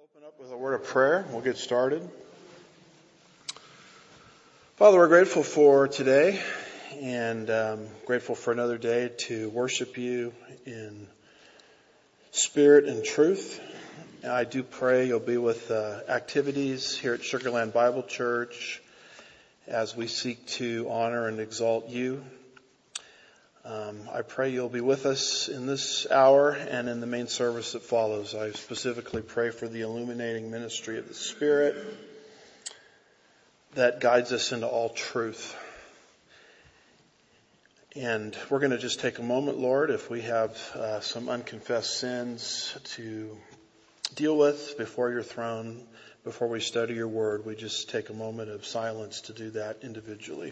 Open up with a word of prayer. We'll get started. Father, we're grateful for today and grateful for another day to worship you in spirit and truth. I do pray you'll be with activities here at Sugarland Bible Church as we seek to honor and exalt you. I pray you'll be with us in this hour and in the main service that follows. I specifically pray for the illuminating ministry of the Spirit that guides us into all truth. And we're going to just take a moment, Lord, if we have some unconfessed sins to deal with before your throne, before we study your word, we just take a moment of silence to do that individually.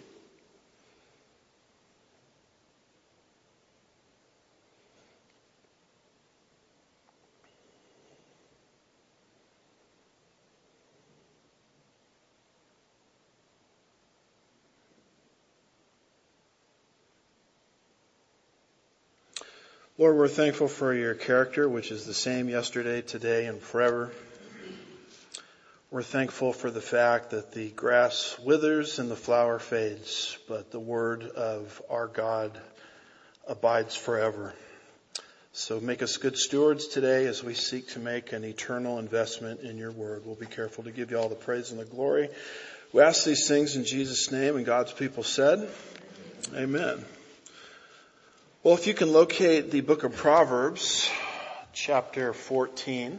Lord, we're thankful for your character, which is the same yesterday, today, and forever. We're thankful for the fact that the grass withers and the flower fades, but the word of our God abides forever. So make us good stewards today as we seek to make an eternal investment in your word. We'll be careful to give you all the praise and the glory. We ask these things in Jesus' name, and God's people said, Amen. Well, if you can locate the book of Proverbs, chapter 14,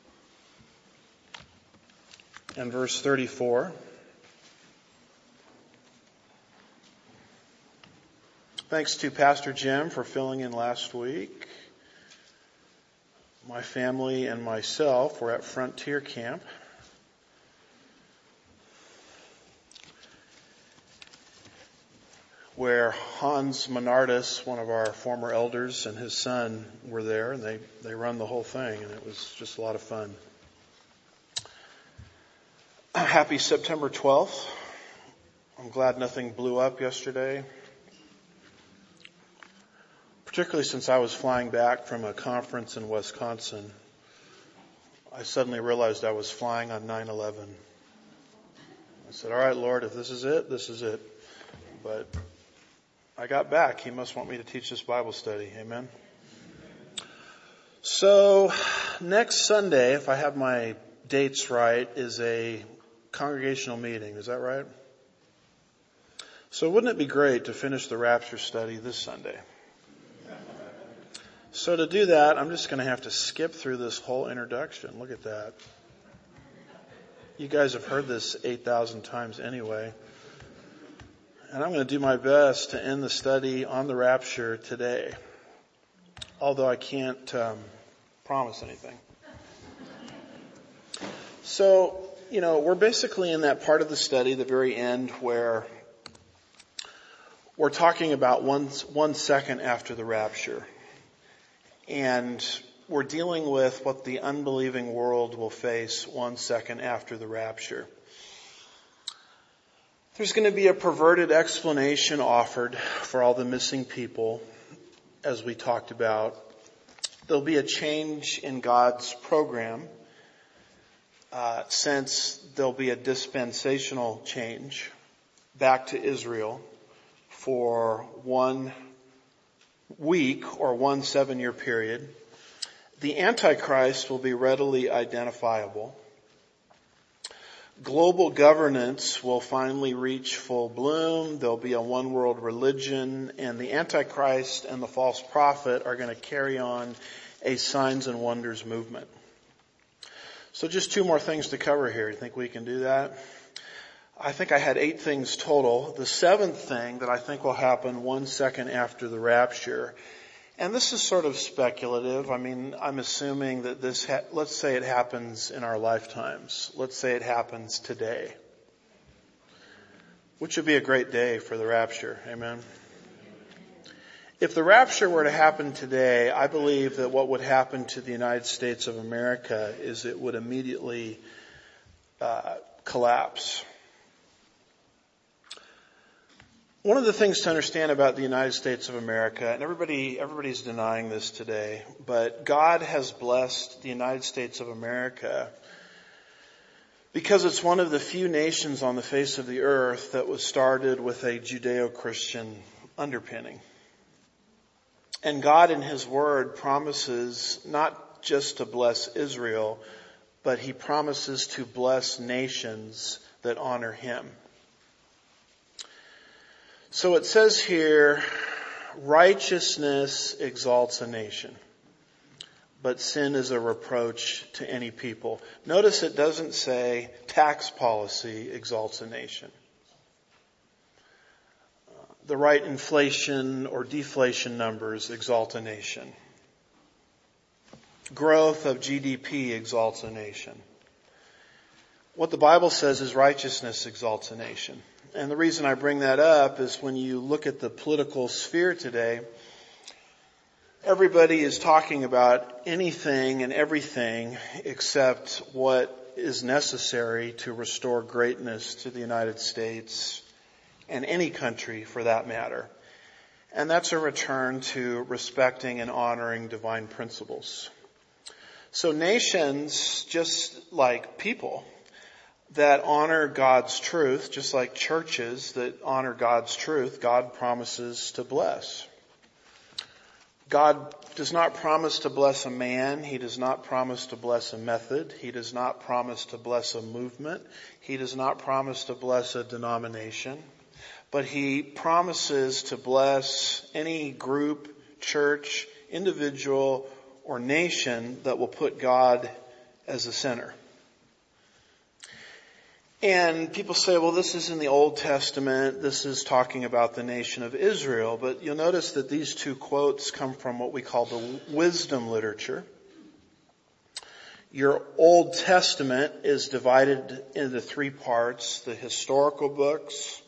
and verse 34. Thanks to Pastor Jim for filling in last week. My family and myself were at Frontier Camp. Where Hans Menardus, one of our former elders, and his son were there, and they run the whole thing, and it was just a lot of fun. Happy September 12th. I'm glad nothing blew up yesterday, particularly since I was flying back from a conference in Wisconsin. I suddenly realized I was flying on 9/11. I said, all right, Lord, if this is it, this is it. But I got back. He must want me to teach this Bible study. Amen. So next Sunday, if I have my dates right, is a congregational meeting. Is that right? So wouldn't it be great to finish the rapture study this Sunday? So to do that, I'm just going to have to skip through this whole introduction. Look at that. You guys have heard this 8,000 times anyway. And I'm going to do my best to end the study on the rapture today, although I can't promise anything. So, we're basically in that part of the study, the very end, where we're talking about one second after the rapture. And we're dealing with what the unbelieving world will face 1 second after the rapture. There's going to be a perverted explanation offered for all the missing people, as we talked about. There'll be a change in God's program, since there'll be a dispensational change back to Israel for 1 week or 1 7-year period. The Antichrist will be readily identifiable. Global governance will finally reach full bloom. There'll be a one world religion, and the Antichrist and the false prophet are going to carry on a signs and wonders movement. So just 2 more things to cover here. You think we can do that? I think I had 8 things total. The 7th thing that I think will happen 1 second after the rapture, and this is sort of speculative. I mean, I'm assuming that let's say it happens in our lifetimes. Let's say it happens today, which would be a great day for the rapture. Amen. If the rapture were to happen today, I believe that what would happen to the United States of America is it would immediately collapse. One of the things to understand about the United States of America, and everybody's denying this today, but God has blessed the United States of America Because it's one of the few nations on the face of the earth that was started with a Judeo-Christian underpinning. And God in His Word promises not just to bless Israel, but He promises to bless nations that honor Him. So it says here, righteousness exalts a nation, but sin is a reproach to any people. Notice it doesn't say tax policy exalts a nation. The right inflation or deflation numbers exalt a nation. Growth of GDP exalts a nation. What the Bible says is righteousness exalts a nation. And the reason I bring that up is when you look at the political sphere today, everybody is talking about anything and everything except what is necessary to restore greatness to the United States and any country for that matter. And that's a return to respecting and honoring divine principles. So nations, just like people that honor God's truth, just like churches that honor God's truth, God promises to bless. God does not promise to bless a man. He does not promise to bless a method. He does not promise to bless a movement. He does not promise to bless a denomination. But He promises to bless any group, church, individual, or nation that will put God as the center. And people say, well, this is in the Old Testament. This is talking about the nation of Israel. But you'll notice that these two quotes come from what we call the wisdom literature. Your Old Testament is divided into three parts: the historical books,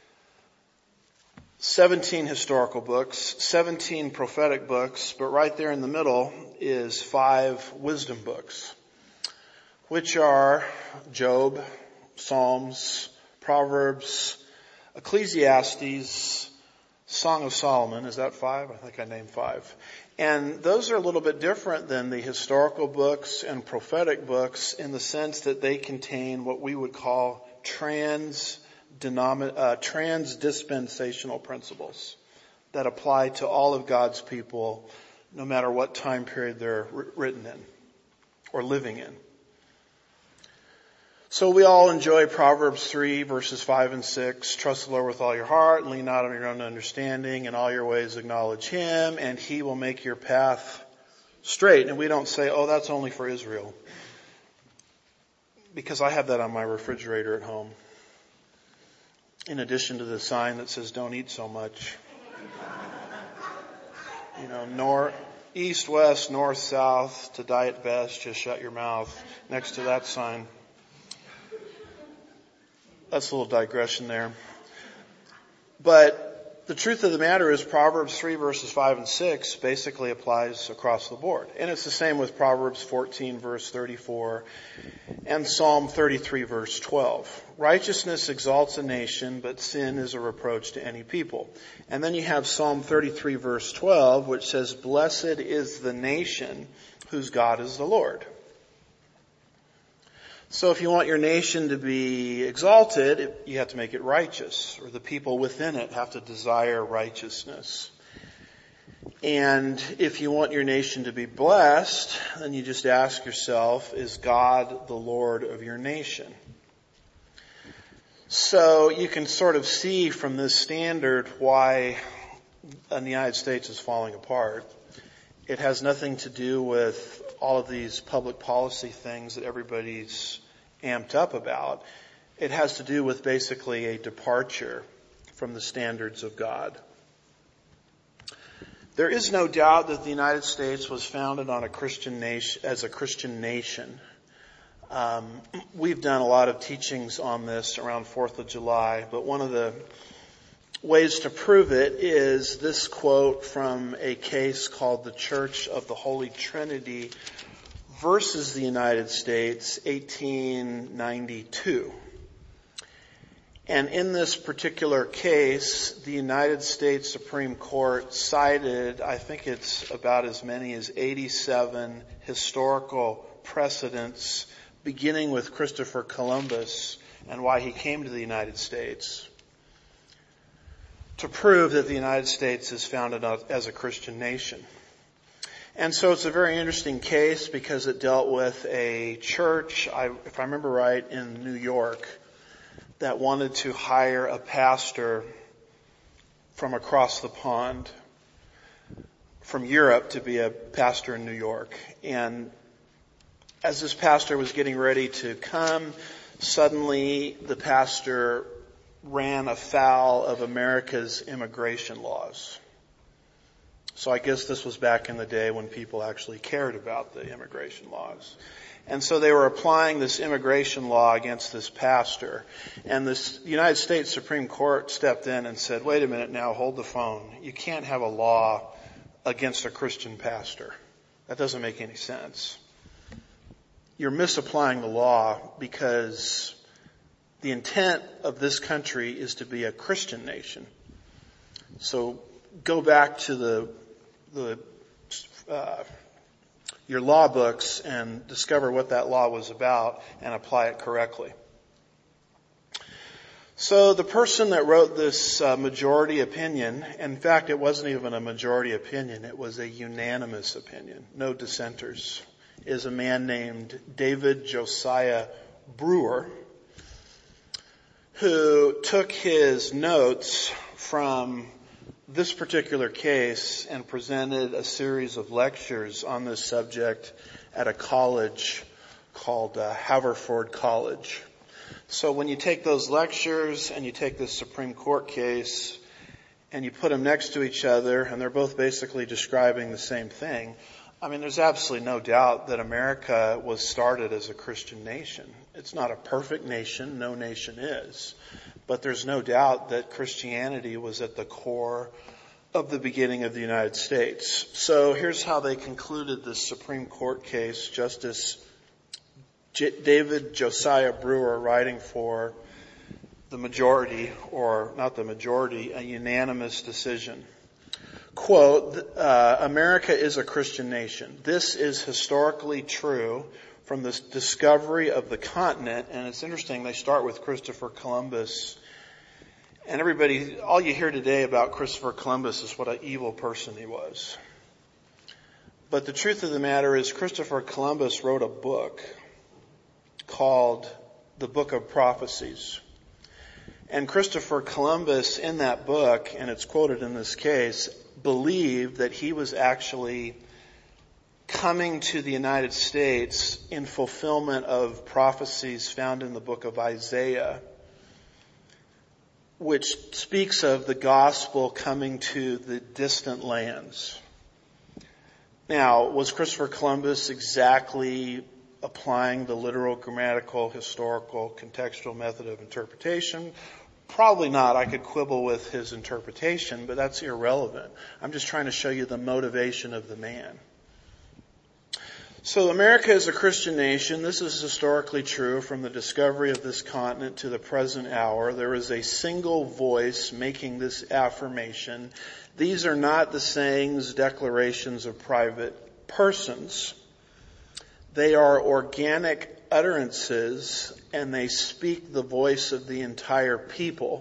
17 historical books, 17 prophetic books, but right there in the middle is 5 wisdom books, which are Job, Psalms, Proverbs, Ecclesiastes, Song of Solomon. Is that 5? I think I named 5. And those are a little bit different than the historical books and prophetic books in the sense that they contain what we would call trans-dispensational principles that apply to all of God's people, no matter what time period they're written in or living in. So we all enjoy Proverbs 3 verses 5 and 6. Trust the Lord with all your heart, lean not on your own understanding, in all your ways acknowledge Him, and He will make your path straight. And we don't say, oh, that's only for Israel, because I have that on my refrigerator at home, in addition to the sign that says don't eat so much. East, west, north, south, to diet best, just shut your mouth, next to that sign. That's a little digression there. But the truth of the matter is Proverbs 3 verses 5 and 6 basically applies across the board. And it's the same with Proverbs 14 verse 34 and Psalm 33 verse 12. Righteousness exalts a nation, but sin is a reproach to any people. And then you have Psalm 33 verse 12, which says, blessed is the nation whose God is the Lord. So if you want your nation to be exalted, you have to make it righteous, or the people within it have to desire righteousness. And if you want your nation to be blessed, then you just ask yourself, is God the Lord of your nation? So you can sort of see from this standard why the United States is falling apart. It has nothing to do with all of these public policy things that everybody's amped up about. It has to do with basically a departure from the standards of God. There is no doubt that the United States was founded on a Christian nation, as a Christian nation. We've done a lot of teachings on this around 4th of July, but one of the ways to prove it is this quote from a case called the Church of the Holy Trinity versus the United States, 1892. And in this particular case, the United States Supreme Court cited, I think it's about as many as 87 historical precedents beginning with Christopher Columbus and why he came to the United States, to prove that the United States is founded as a Christian nation. And so it's a very interesting case because it dealt with a church, if I remember right, in New York that wanted to hire a pastor from across the pond, from Europe, to be a pastor in New York. And as this pastor was getting ready to come, suddenly the pastor ran afoul of America's immigration laws. So I guess this was back in the day when people actually cared about the immigration laws. And so they were applying this immigration law against this pastor. And the United States Supreme Court stepped in and said, wait a minute now, hold the phone. You can't have a law against a Christian pastor. That doesn't make any sense. You're misapplying the law because the intent of this country is to be a Christian nation. So go back to your law books and discover what that law was about and apply it correctly. So the person that wrote this majority opinion, in fact, it wasn't even a majority opinion, it was a unanimous opinion, no dissenters, is a man named David Josiah Brewer, who took his notes from this particular case and presented a series of lectures on this subject at a college called Haverford College. So when you take those lectures and you take this Supreme Court case and you put them next to each other, and they're both basically describing the same thing, I mean, there's absolutely no doubt that America was started as a Christian nation. It's not a perfect nation, no nation is. But there's no doubt that Christianity was at the core of the beginning of the United States. So here's how they concluded this Supreme Court case. Justice David Josiah Brewer, writing for the majority, or not the majority, a unanimous decision. Quote, America is a Christian nation. This is historically true from the discovery of the continent. And it's interesting, they start with Christopher Columbus. And everybody, all you hear today about Christopher Columbus is what an evil person he was. But the truth of the matter is Christopher Columbus wrote a book called The Book of Prophecies. And Christopher Columbus, in that book, and it's quoted in this case, believed that he was actually coming to the United States in fulfillment of prophecies found in the book of Isaiah, which speaks of the gospel coming to the distant lands. Now, was Christopher Columbus exactly applying the literal, grammatical, historical, contextual method of interpretation? Probably not. I could quibble with his interpretation, but that's irrelevant. I'm just trying to show you the motivation of the man. So America is a Christian nation. This is historically true from the discovery of this continent to the present hour. There is a single voice making this affirmation. These are not the sayings, declarations of private persons. They are organic utterances, and they speak the voice of the entire people.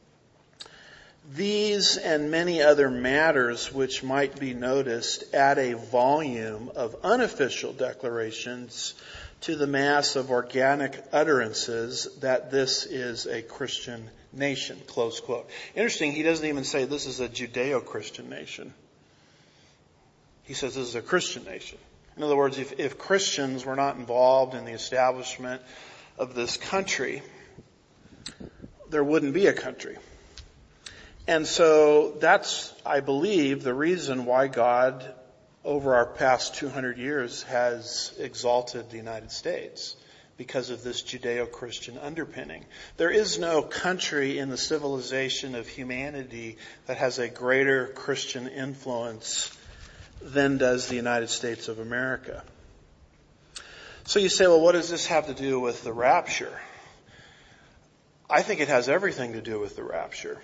These and many other matters which might be noticed add a volume of unofficial declarations to the mass of organic utterances that this is a Christian nation, close quote. Interesting, he doesn't even say this is a Judeo-Christian nation. He says this is a Christian nation. In other words, if Christians were not involved in the establishment of this country, there wouldn't be a country. And so that's, I believe, the reason why God, over our past 200 years, has exalted the United States, because of this Judeo-Christian underpinning. There is no country in the civilization of humanity that has a greater Christian influence than does the United States of America. So you say, well, what does this have to do with the rapture? I think it has everything to do with the rapture.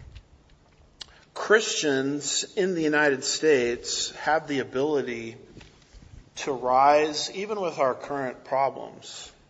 Christians in the United States have the ability to rise, even with our current problems,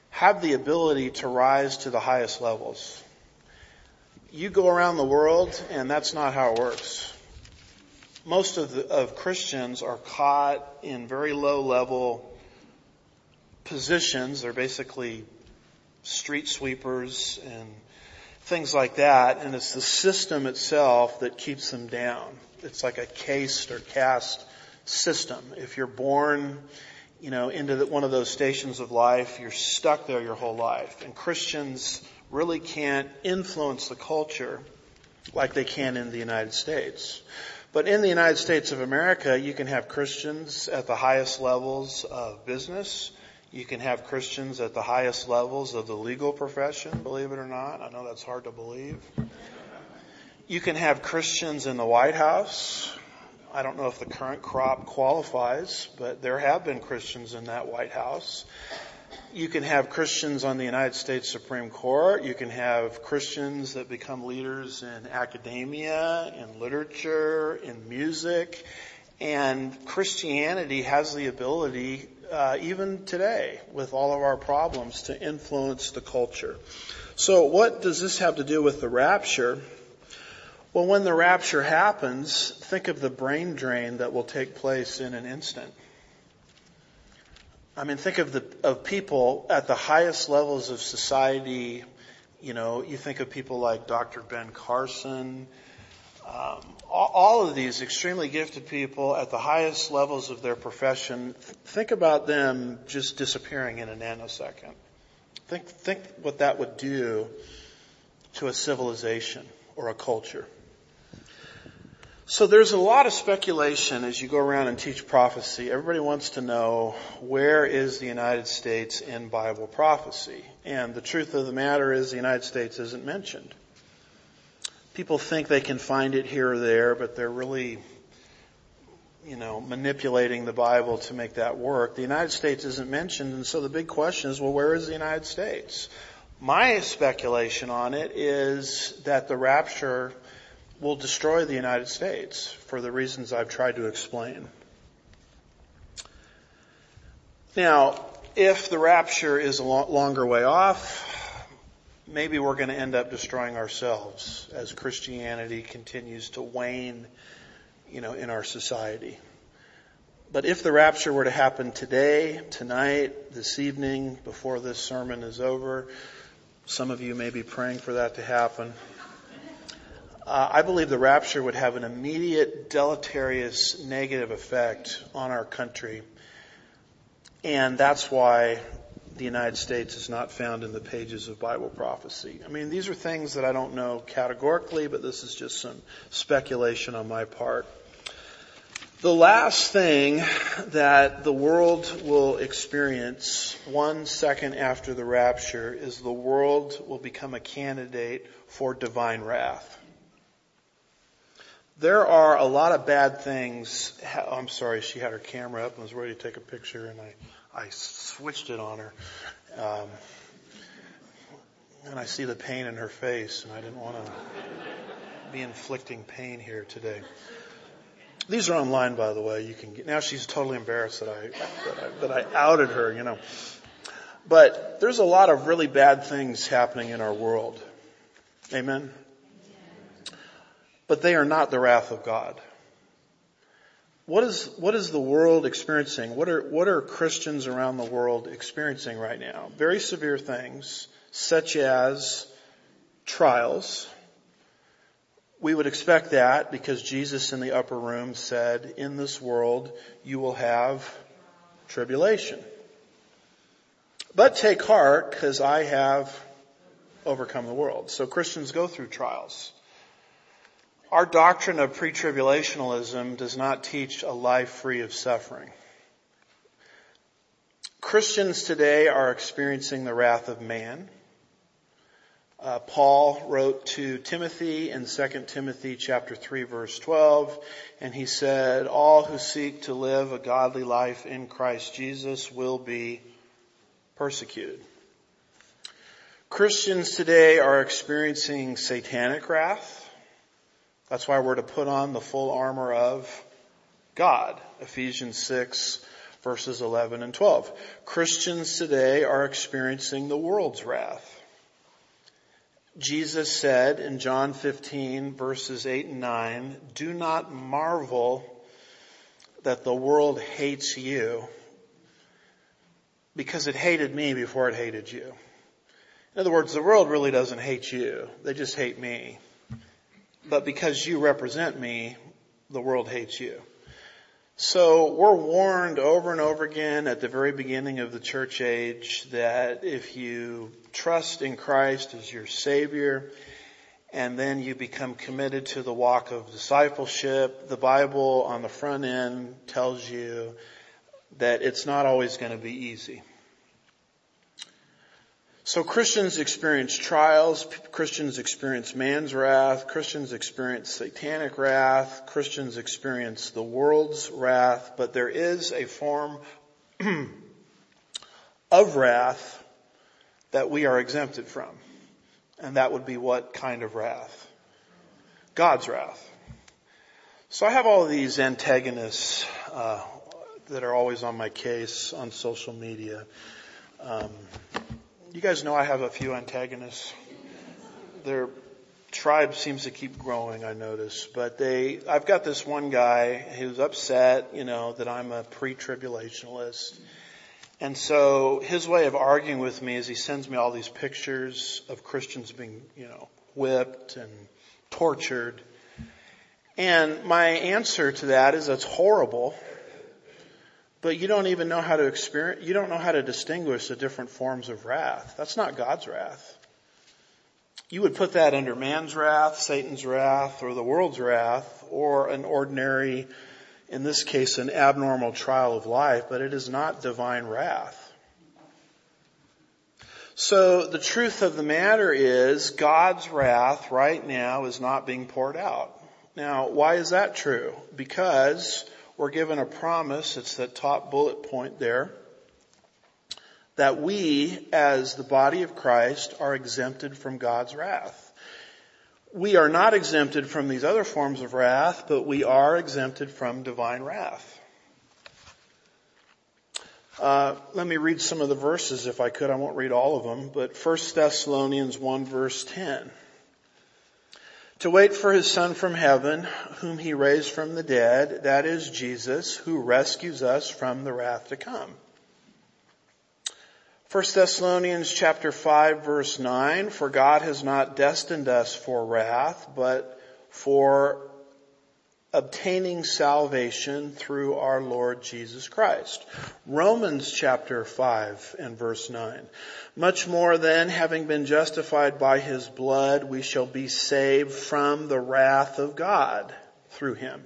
have the ability to rise to the highest levels. You go around the world, and that's not how it works. Most of Christians are caught in very low-level positions. They're basically street sweepers and things like that, and it's the system itself that keeps them down. It's like a caste or caste system. If you're born, into one of those stations of life, you're stuck there your whole life. And Christians really can't influence the culture like they can in the United States. But in the United States of America, you can have Christians at the highest levels of business. You can have Christians at the highest levels of the legal profession, believe it or not. I know that's hard to believe. You can have Christians in the White House. I don't know if the current crop qualifies, but there have been Christians in that White House. You can have Christians on the United States Supreme Court. You can have Christians that become leaders in academia, in literature, in music. And Christianity has the ability, even today, with all of our problems, to influence the culture. So what does this have to do with the rapture? Well, when the rapture happens, think of the brain drain that will take place in an instant. I mean, think of people at the highest levels of society. You think of people like Dr. Ben Carson, all of these extremely gifted people at the highest levels of their profession. Think about them just disappearing in a nanosecond. Think what that would do to a civilization or a culture. So there's a lot of speculation as you go around and teach prophecy. Everybody wants to know, where is the United States in Bible prophecy? And the truth of the matter is the United States isn't mentioned. People think they can find it here or there, but they're really, manipulating the Bible to make that work. The United States isn't mentioned, and so the big question is, well, where is the United States? My speculation on it is that the rapture will destroy the United States for the reasons I've tried to explain. Now, if the rapture is a longer way off, maybe we're going to end up destroying ourselves as Christianity continues to wane, in our society. But if the rapture were to happen today, tonight, this evening, before this sermon is over, some of you may be praying for that to happen. I believe the rapture would have an immediate deleterious negative effect on our country. And that's why the United States is not found in the pages of Bible prophecy. I mean, these are things that I don't know categorically, but this is just some speculation on my part. The last thing that the world will experience 1 second after the rapture is the world will become a candidate for divine wrath. There are a lot of bad things. I'm sorry, she had her camera up and was ready to take a picture, and I switched it on her. And I see the pain in her face, and I didn't want to be inflicting pain here today. These are online, by the way. You can get, now she's totally embarrassed that I outed her, But there's a lot of really bad things happening in our world. Amen? But they are not the wrath of God. What is the world experiencing? What are Christians around the world experiencing right now? Very severe things, such as trials. We would expect that because Jesus in the upper room said, in this world you will have tribulation. But take heart, because I have overcome the world. So Christians go through trials. Our doctrine of pre-tribulationalism does not teach a life free of suffering. Christians today are experiencing the wrath of man. Paul wrote to Timothy in 2 Timothy chapter 3 verse 12, and he said, all who seek to live a godly life in Christ Jesus will be persecuted. Christians today are experiencing satanic wrath. That's why we're to put on the full armor of God. Ephesians 6 verses 11 and 12. Christians today are experiencing the world's wrath. Jesus said in John 15, verses 8 and 9, "Do not marvel that the world hates you, because it hated me before it hated you." In other words, the world really doesn't hate you. They just hate me. But because you represent me, the world hates you. So we're warned over and over again at the very beginning of the church age that if you trust in Christ as your Savior and then you become committed to the walk of discipleship, the Bible on the front end tells you that it's not always going to be easy. So Christians experience trials, Christians experience man's wrath, Christians experience satanic wrath, Christians experience the world's wrath, but there is a form of wrath that we are exempted from. And that would be what kind of wrath? God's wrath. So I have all of these antagonists that are always on my case on social media. You guys know I have a few antagonists. Their tribe seems to keep growing, I notice. But I've got this one guy who's upset, that I'm a pre-tribulationalist. And so his way of arguing with me is he sends me all these pictures of Christians being, whipped and tortured. And my answer to that is that's horrible. But you don't even know how to you don't know how to distinguish the different forms of wrath. That's not God's wrath. You would put that under man's wrath, Satan's wrath, or the world's wrath, or an ordinary, in this case, an abnormal trial of life, but it is not divine wrath. So the truth of the matter is God's wrath right now is not being poured out. Now, why is that true? Because we're given a promise, it's that top bullet point there, that we, as the body of Christ, are exempted from God's wrath. We are not exempted from these other forms of wrath, but we are exempted from divine wrath. Let me read some of the verses if I could. I won't read all of them, but 1 Thessalonians 1 verse 10. To wait for his Son from heaven, whom he raised from the dead, that is Jesus, who rescues us from the wrath to come. 1 Thessalonians chapter 5 verse 9, for God has not destined us for wrath, but for obtaining salvation through our Lord Jesus Christ. Romans chapter 5 and verse 9. Much more then, having been justified by his blood, we shall be saved from the wrath of God through him.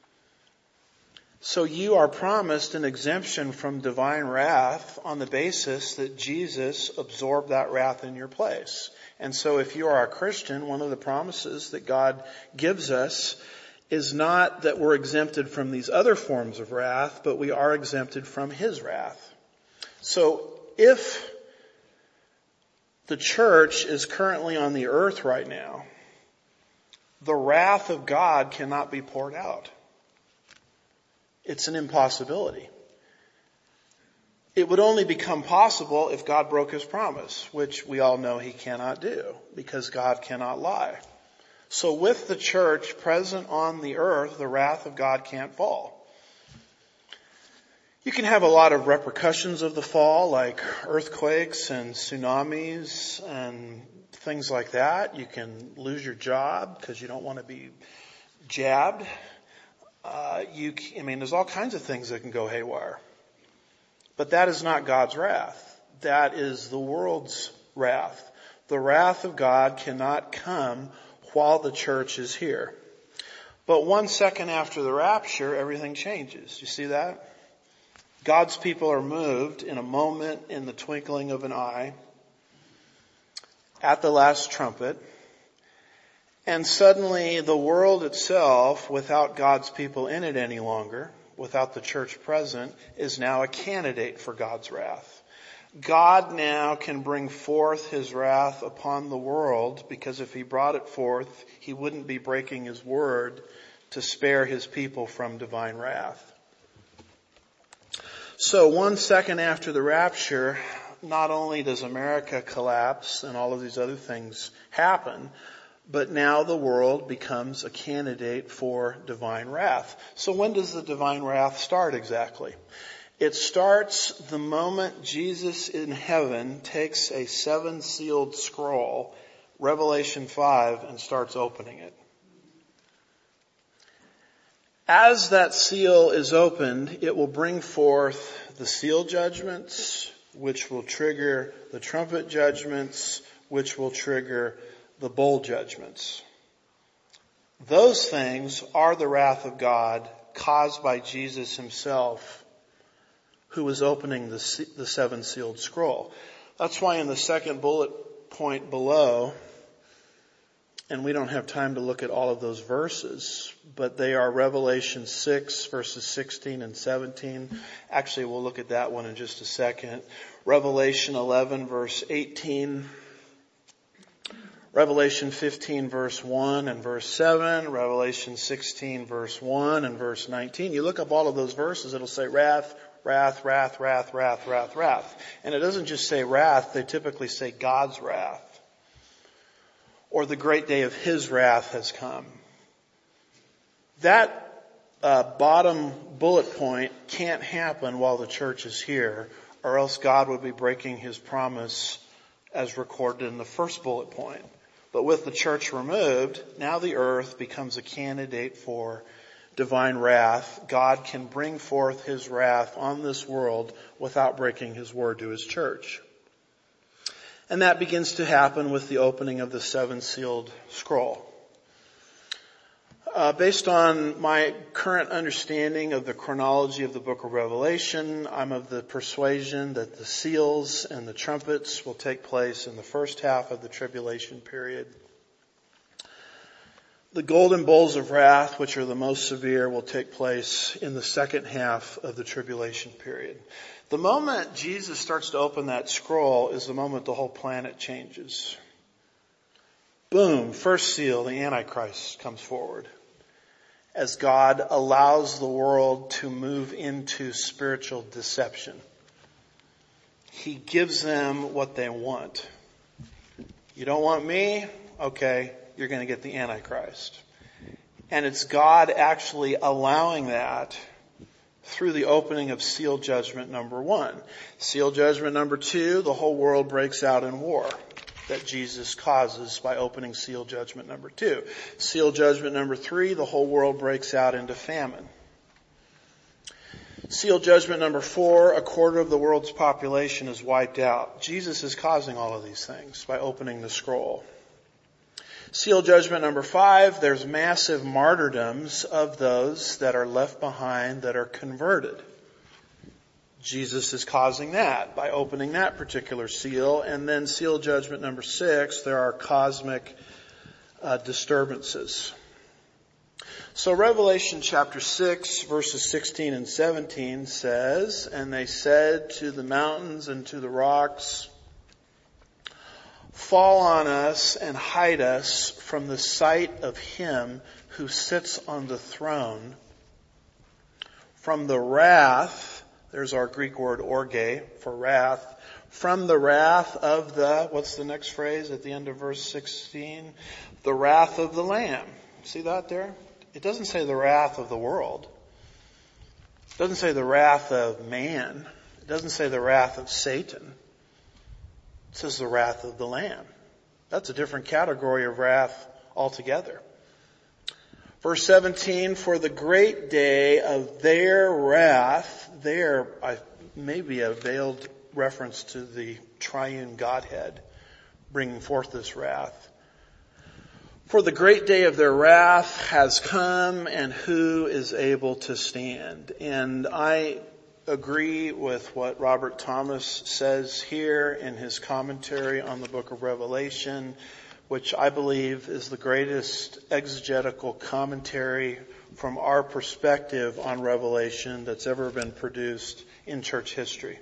So you are promised an exemption from divine wrath on the basis that Jesus absorbed that wrath in your place. And so if you are a Christian, one of the promises that God gives us is not that we're exempted from these other forms of wrath, but we are exempted from his wrath. So if the church is currently on the earth right now, the wrath of God cannot be poured out. It's an impossibility. It would only become possible if God broke his promise, which we all know he cannot do, because God cannot lie. So with the church present on the earth, the wrath of God can't fall. You can have a lot of repercussions of the fall, like earthquakes and tsunamis and things like that. You can lose your job because you don't want to be jabbed. There's all kinds of things that can go haywire. But that is not God's wrath. That is the world's wrath. The wrath of God cannot come while the church is here. But 1 second after the rapture, everything changes. You see that? God's people are moved in a moment, in the twinkling of an eye, at the last trumpet. And suddenly the world itself, without God's people in it any longer, without the church present, is now a candidate for God's wrath. God now can bring forth his wrath upon the world, because if he brought it forth, he wouldn't be breaking his word to spare his people from divine wrath. So 1 second after the rapture, not only does America collapse and all of these other things happen, but now the world becomes a candidate for divine wrath. So when does the divine wrath start exactly? It starts the moment Jesus in heaven takes a 7-sealed scroll, Revelation 5, and starts opening it. As that seal is opened, it will bring forth the seal judgments, which will trigger the trumpet judgments, which will trigger the bowl judgments. Those things are the wrath of God caused by Jesus himself, who was opening the 7-sealed scroll. That's why in the second bullet point below, and we don't have time to look at all of those verses, but they are Revelation 6 verses 16 and 17. Actually, we'll look at that one in just a second. Revelation 11 verse 18. Revelation 15 verse 1 and verse 7. Revelation 16 verse 1 and verse 19. You look up all of those verses, it'll say wrath, wrath, wrath, wrath, wrath, wrath, wrath. And it doesn't just say wrath, they typically say God's wrath. Or the great day of his wrath has come. That bottom bullet point can't happen while the church is here, or else God would be breaking his promise as recorded in the first bullet point. But with the church removed, now the earth becomes a candidate for divine wrath. God can bring forth his wrath on this world without breaking his word to his church. And that begins to happen with the opening of the 7-sealed scroll. Based on my current understanding of the chronology of the book of Revelation, I'm of the persuasion that the seals and the trumpets will take place in the first half of the tribulation period. The golden bowls of wrath, which are the most severe, will take place in the second half of the tribulation period. The moment Jesus starts to open that scroll is the moment the whole planet changes. Boom, first seal, the Antichrist comes forward as God allows the world to move into spiritual deception. He gives them what they want. You don't want me? Okay, you're going to get the Antichrist. And it's God actually allowing that through the opening of seal judgment number 1. Seal judgment number 2, the whole world breaks out in war that Jesus causes by opening seal judgment number 2. Seal judgment number 3, the whole world breaks out into famine. Seal judgment number 4, a quarter of the world's population is wiped out. Jesus is causing all of these things by opening the scroll. Seal judgment number 5, there's massive martyrdoms of those that are left behind that are converted. Jesus is causing that by opening that particular seal. And then seal judgment number 6, there are cosmic disturbances. So Revelation chapter 6 verses 16 and 17 says, "And they said to the mountains and to the rocks, fall on us and hide us from the sight of him who sits on the throne, from the wrath," there's our Greek word orge for wrath, "from the wrath of the," what's the next phrase at the end of verse 16? "The wrath of the Lamb." See that there? It doesn't say the wrath of the world. It doesn't say the wrath of man. It doesn't say the wrath of Satan. It says the wrath of the Lamb. That's a different category of wrath altogether. Verse 17, "For the great day of their wrath," there may be a veiled reference to the triune Godhead bringing forth this wrath. "For the great day of their wrath has come, and who is able to stand?" And I agree with what Robert Thomas says here in his commentary on the book of Revelation, which I believe is the greatest exegetical commentary from our perspective on Revelation that's ever been produced in church history.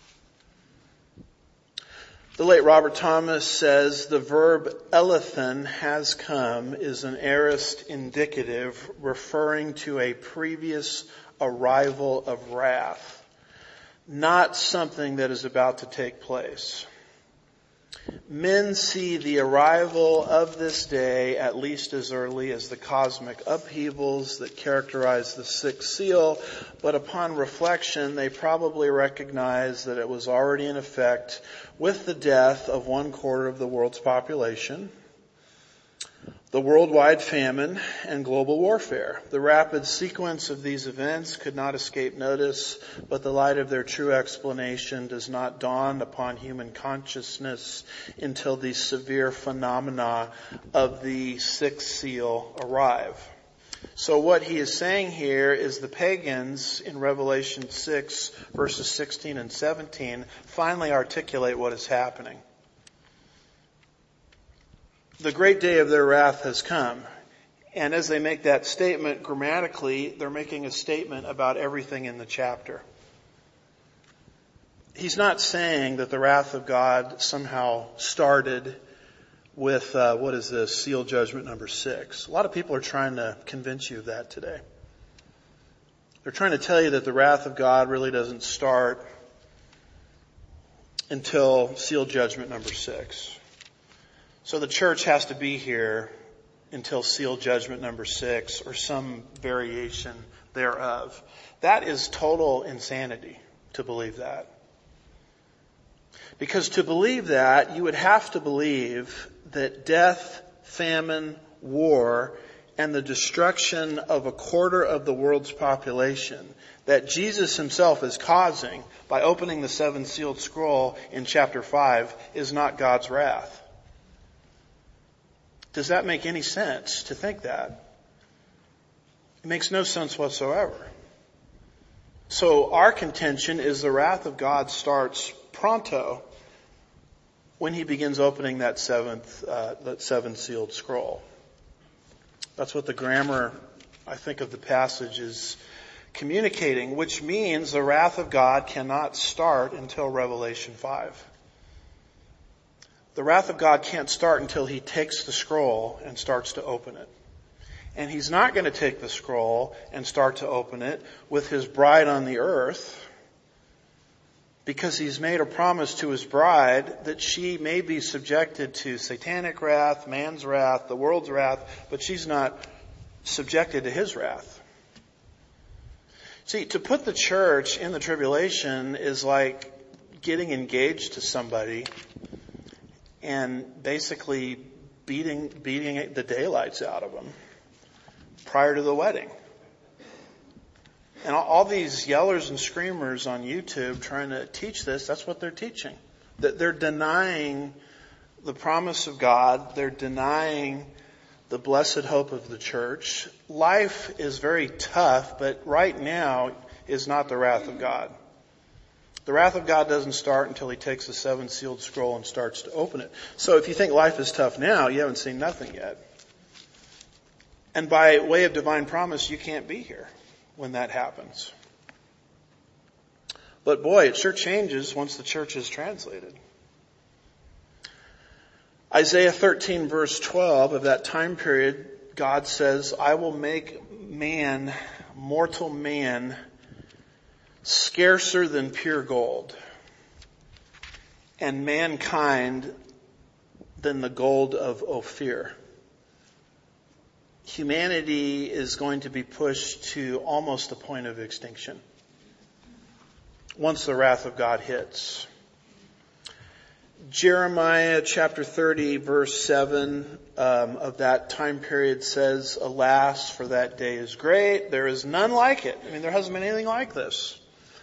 The late Robert Thomas says the verb elethen, has come, is an aorist indicative referring to a previous arrival of wrath. not something that is about to take place. Men see the arrival of this day at least as early as the cosmic upheavals that characterize the sixth seal, but upon reflection they probably recognize that it was already in effect with the death of 1/4 of the world's population, the worldwide famine, and global warfare. The rapid sequence of these events could not escape notice, but the light of their true explanation does not dawn upon human consciousness until the severe phenomena of the sixth seal arrive. So what he is saying here is the pagans in Revelation 6, verses 16 and 17, finally articulate what is happening. The great day of their wrath has come. And as they make that statement grammatically, they're making a statement about everything in the chapter. He's not saying that the wrath of God somehow started with, seal judgment number 6. A lot of people are trying to convince you of that today. They're trying to tell you that the wrath of God really doesn't start until seal judgment number 6. So the church has to be here until seal judgment number 6 or some variation thereof. That is total insanity to believe that. Because to believe that, you would have to believe that death, famine, war, and the destruction of 1/4 of the world's population that Jesus himself is causing by opening the 7-sealed scroll in chapter 5 is not God's wrath. Does that make any sense to think that? It makes no sense whatsoever. So our contention is the wrath of God starts pronto when he begins opening that 7-sealed scroll. That's what the grammar, I think, of the passage is communicating, which means the wrath of God cannot start until Revelation 5. The wrath of God can't start until he takes the scroll and starts to open it. And he's not going to take the scroll and start to open it with his bride on the earth, because he's made a promise to his bride that she may be subjected to satanic wrath, man's wrath, the world's wrath, but she's not subjected to his wrath. See, to put the church in the tribulation is like getting engaged to somebody and basically beating the daylights out of them prior to the wedding. And all these yellers and screamers on YouTube trying to teach this, that's what they're teaching. That they're denying the promise of God. They're denying the blessed hope of the church. Life is very tough, but right now is not the wrath of God. The wrath of God doesn't start until he takes the 7-sealed scroll and starts to open it. So if you think life is tough now, you haven't seen nothing yet. And by way of divine promise, you can't be here when that happens. But boy, it sure changes once the church is translated. Isaiah 13 verse 12, of that time period, God says, I will make man, mortal man, scarcer than pure gold, and mankind than the gold of Ophir. Humanity is going to be pushed to almost the point of extinction once the wrath of God hits. Jeremiah chapter 30 verse 7 of that time period says, alas, for that day is great. There is none like it. I mean, there hasn't been anything like this.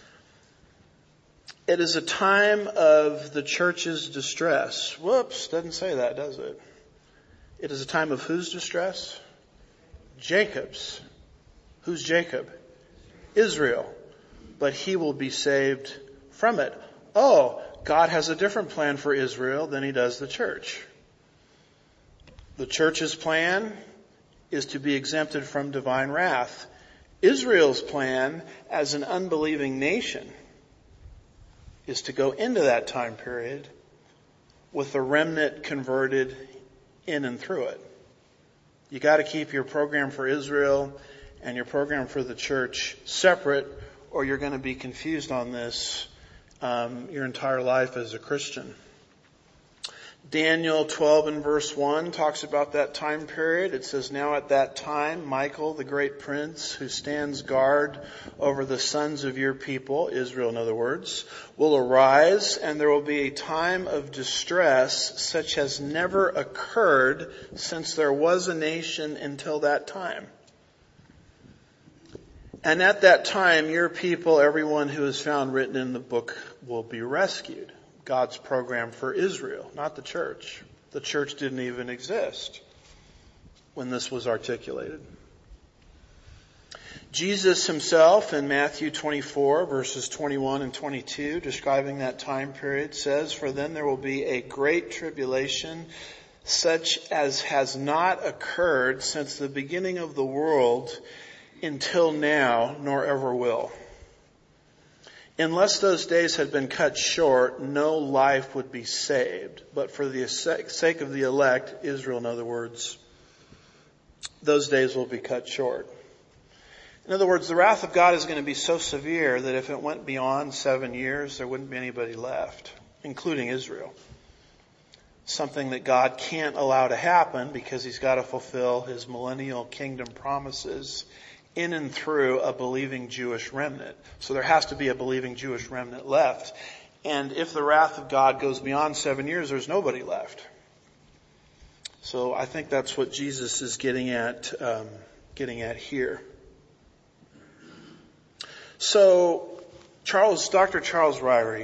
It is a time of the church's distress. Whoops, doesn't say that, does it? It is a time of whose distress? Jacob's. Who's Jacob? Israel. But he will be saved from it. Oh, God has a different plan for Israel than he does the church. The church's plan is to be exempted from divine wrath. Israel's plan as an unbelieving nation is to go into that time period with the remnant converted in and through it. You got to keep your program for Israel and your program for the church separate, or you're going to be confused on this your entire life as a Christian. Daniel 12 and verse 1 talks about that time period. It says, "Now at that time, Michael, the great prince, who stands guard over the sons of your people," Israel in other words, "will arise, and there will be a time of distress such as never occurred since there was a nation until that time. And at that time, your people, everyone who is found written in the book, will be rescued." God's program for Israel, not the church. The church didn't even exist when this was articulated. Jesus himself in Matthew 24 verses 21 and 22, describing that time period, says, "For then there will be a great tribulation, such as has not occurred since the beginning of the world until now, nor ever will. Unless those days had been cut short, no life would be saved. But for the sake of the elect," Israel in other words, "those days will be cut short." In other words, the wrath of God is going to be so severe that if it went beyond 7 years, there wouldn't be anybody left, including Israel. Something that God can't allow to happen because he's got to fulfill his millennial kingdom promises in and through a believing Jewish remnant. So there has to be a believing Jewish remnant left. And if the wrath of God goes beyond 7 years, there's nobody left. So I think that's what Jesus is getting at here. So Dr. Charles Ryrie,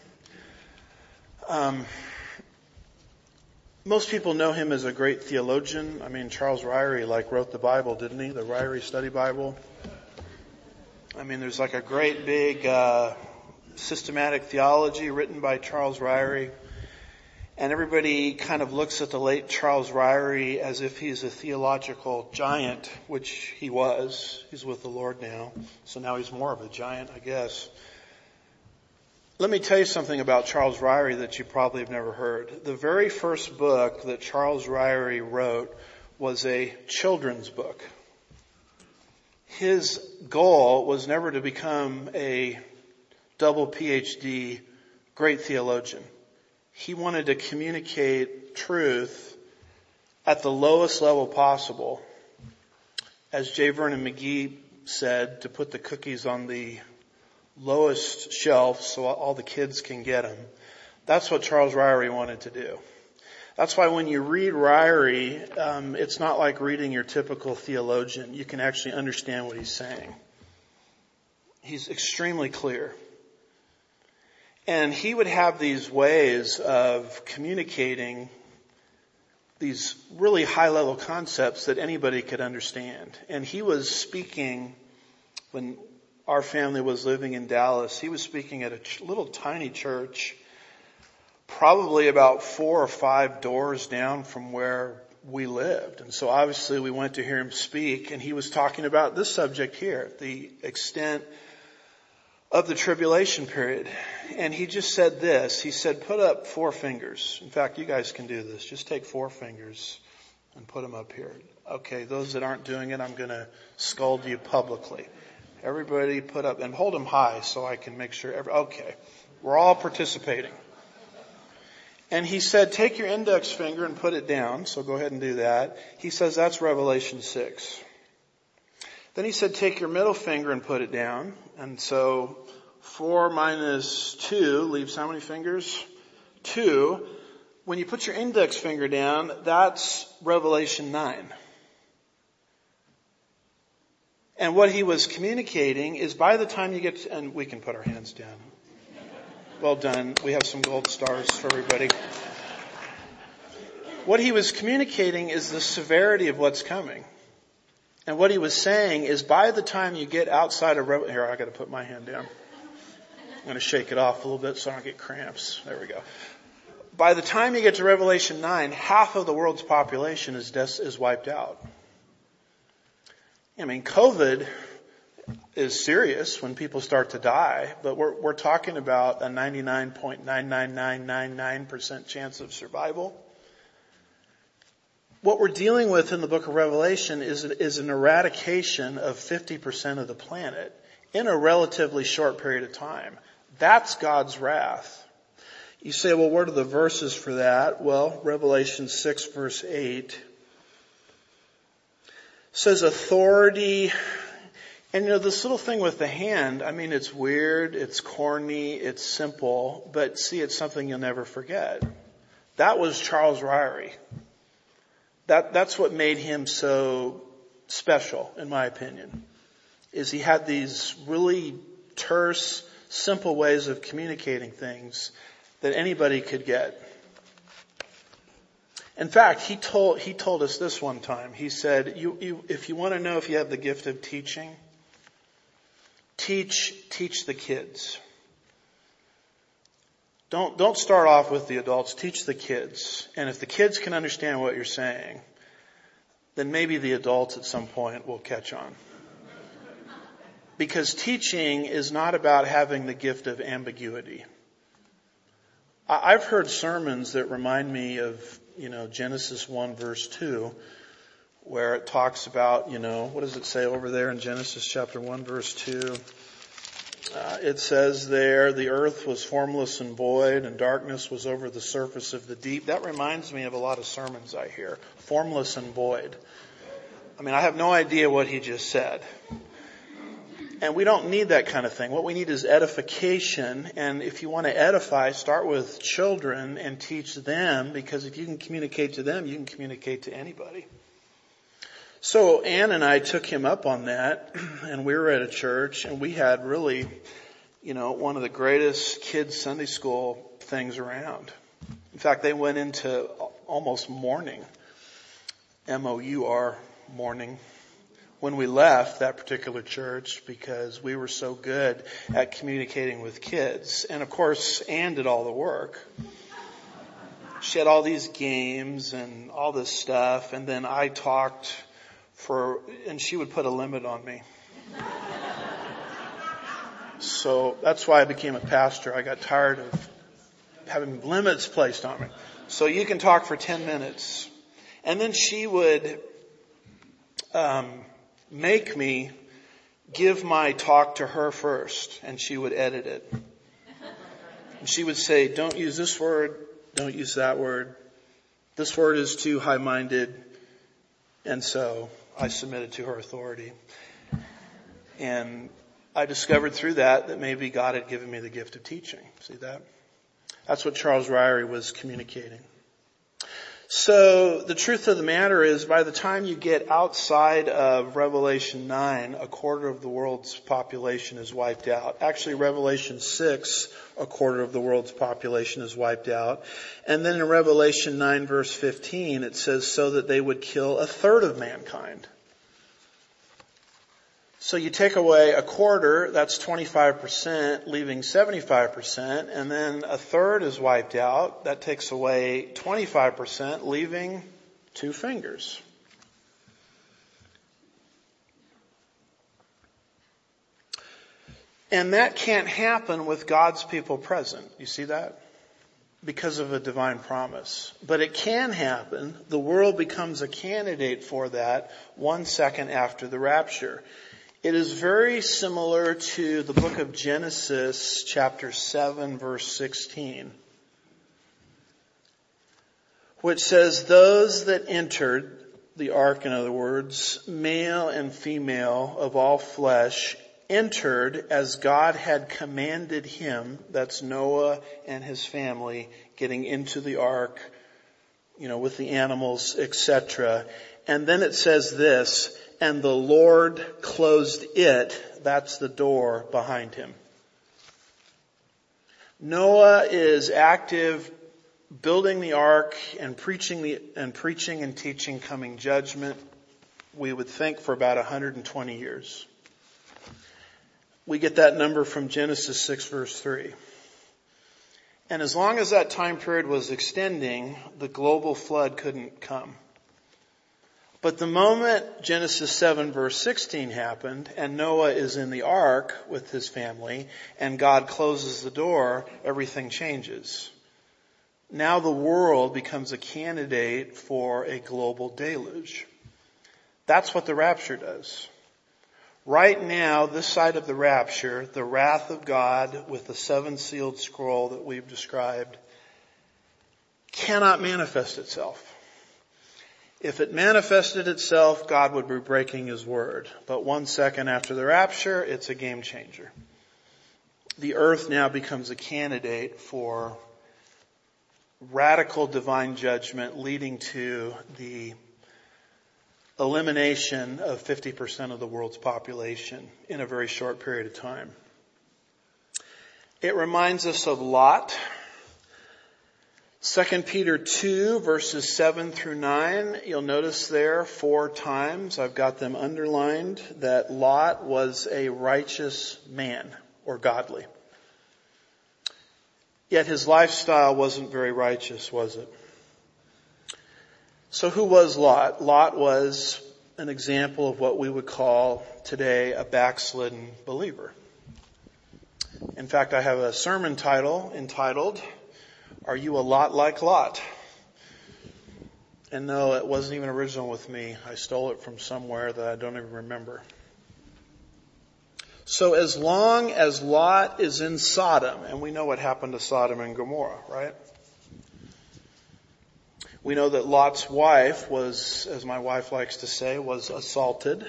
most people know him as a great theologian. I mean, Charles Ryrie wrote the Bible, didn't he? The Ryrie Study Bible. I mean, there's a great big systematic theology written by Charles Ryrie. And everybody kind of looks at the late Charles Ryrie as if he's a theological giant, which he was. He's with the Lord now. So now he's more of a giant, I guess. Let me tell you something about Charles Ryrie that you probably have never heard. The very first book that Charles Ryrie wrote was a children's book. His goal was never to become a double PhD great theologian. He wanted to communicate truth at the lowest level possible. As J. Vernon McGee said, to put the cookies on the lowest shelf so all the kids can get them. That's what Charles Ryrie wanted to do. That's why when you read Ryrie, it's not like reading your typical theologian. You can actually understand what he's saying. He's extremely clear. And he would have these ways of communicating these really high-level concepts that anybody could understand. And he was speaking when our family was living in Dallas. He was speaking at a little tiny church, probably about 4 or 5 doors down from where we lived. And so obviously we went to hear him speak, and he was talking about this subject here, the extent of the tribulation period. And he just said this. He said, put up 4 fingers. In fact, you guys can do this. Just take 4 fingers and put them up here. Okay, those that aren't doing it, I'm going to scold you publicly. Everybody put up, and hold them high so I can make sure. Okay, we're all participating. And he said, take your index finger and put it down. So go ahead and do that. He says that's Revelation 6. Then he said, take your middle finger and put it down. And so 4 minus 2 leaves how many fingers? 2. When you put your index finger down, that's Revelation 9. And what he was communicating is by the time you get to, and we can put our hands down. Well done. We have some gold stars for everybody. What he was communicating is the severity of what's coming. And what he was saying is by the time you get outside of Revelation, here, I got to put my hand down. I'm going to shake it off a little bit so I don't get cramps. There we go. By the time you get to Revelation 9, half of the world's population is wiped out. I mean, COVID is serious when people start to die, but we're talking about a 99.99999% chance of survival. What we're dealing with in the book of Revelation is an eradication of 50% of the planet in a relatively short period of time. That's God's wrath. You say, well, what are the verses for that? Well, Revelation 6 verse 8 says authority. And this little thing with the hand, it's weird, it's corny, it's simple, but see, it's something you'll never forget. That was Charles Ryrie. That's what made him so special, in my opinion, is he had these really terse, simple ways of communicating things that anybody could get. In fact, he told us this one time. He said, if you want to know if you have the gift of teaching, teach the kids. Don't start off with the adults. Teach the kids. And if the kids can understand what you're saying, then maybe the adults at some point will catch on. Because teaching is not about having the gift of ambiguity. I've heard sermons that remind me of, Genesis 1 verse 2, where it talks about, what does it say over there in Genesis chapter 1 verse 2? It says there, the earth was formless and void, and darkness was over the surface of the deep. That reminds me of a lot of sermons I hear. Formless and void. I have no idea what he just said. And we don't need that kind of thing. What we need is edification. And if you want to edify, start with children and teach them, because if you can communicate to them, you can communicate to anybody. So Ann and I took him up on that, and we were at a church, and we had really, one of the greatest kids' Sunday school things around. In fact, they went into almost mourning, M-O-U-R, mourning, when we left that particular church, because we were so good at communicating with kids. And of course, Ann did all the work. She had all these games and all this stuff, and then I talked and she would put a limit on me. So that's why I became a pastor. I got tired of having limits placed on me. So you can talk for 10 minutes. And then she would make me give my talk to her first, and she would edit it. And she would say, don't use this word, don't use that word. This word is too high-minded. And so I submitted to her authority. And I discovered through that maybe God had given me the gift of teaching. See that? That's what Charles Ryrie was communicating. So the truth of the matter is, by the time you get outside of Revelation 9, a quarter of the world's population is wiped out. Actually, Revelation 6, a quarter of the world's population is wiped out. And then in Revelation 9 verse 15, it says, so that they would kill a third of mankind. So you take away a quarter, that's 25%, leaving 75%, and then a third is wiped out. That takes away 25%, leaving 2 fingers. And that can't happen with God's people present. You see that? Because of a divine promise. But it can happen. The world becomes a candidate for that 1 second after the rapture. It is very similar to the book of Genesis, chapter 7, verse 16, which says, those that entered the ark, in other words, male and female of all flesh, entered as God had commanded him. That's Noah and his family getting into the ark, with the animals, etc. And then it says this, and the Lord closed it. That's the door behind him. Noah is active, building the ark and preaching and teaching coming judgment. We would think for about 120 years. We get that number from Genesis 6 verse 3. And as long as that time period was extending, the global flood couldn't come. But the moment Genesis 7 verse 16 happened, and Noah is in the ark with his family, and God closes the door, everything changes. Now the world becomes a candidate for a global deluge. That's what the rapture does. Right now, this side of the rapture, the wrath of God with the 7 sealed scroll that we've described cannot manifest itself. If it manifested itself, God would be breaking His word. But 1 second after the rapture, it's a game changer. The earth now becomes a candidate for radical divine judgment, leading to the elimination of 50% of the world's population in a very short period of time. It reminds us of Lot. 2 Peter 2 verses 7 through 9, you'll notice there 4 times, I've got them underlined, that Lot was a righteous man or godly. Yet his lifestyle wasn't very righteous, was it? So who was Lot? Lot was an example of what we would call today a backslidden believer. In fact, I have a sermon title entitled, Are You a Lot Like Lot? And no, it wasn't even original with me. I stole it from somewhere that I don't even remember. So as long as Lot is in Sodom, and we know what happened to Sodom and Gomorrah, right? We know that Lot's wife was, as my wife likes to say, was assaulted.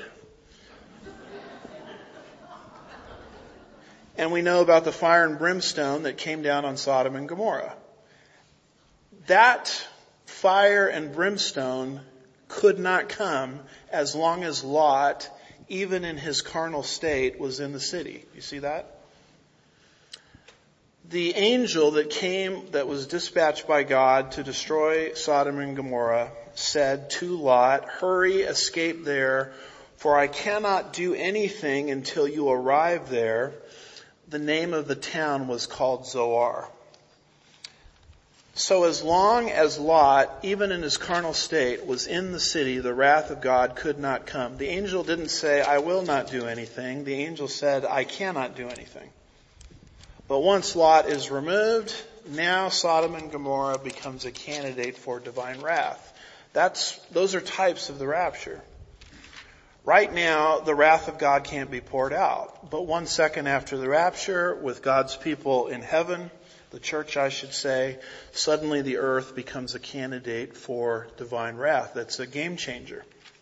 And we know about the fire and brimstone that came down on Sodom and Gomorrah. That fire and brimstone could not come as long as Lot, even in his carnal state, was in the city. You see that? The angel that was dispatched by God to destroy Sodom and Gomorrah said to Lot, Hurry, escape there, for I cannot do anything until you arrive there. The name of the town was called Zoar. So as long as Lot, even in his carnal state, was in the city, the wrath of God could not come. The angel didn't say, I will not do anything. The angel said, I cannot do anything. But once Lot is removed, now Sodom and Gomorrah becomes a candidate for divine wrath. Those are types of the rapture. Right now, the wrath of God can't be poured out. But 1 second after the rapture, with God's people in heaven, the church I should say, suddenly the earth becomes a candidate for divine wrath. That's a game changer.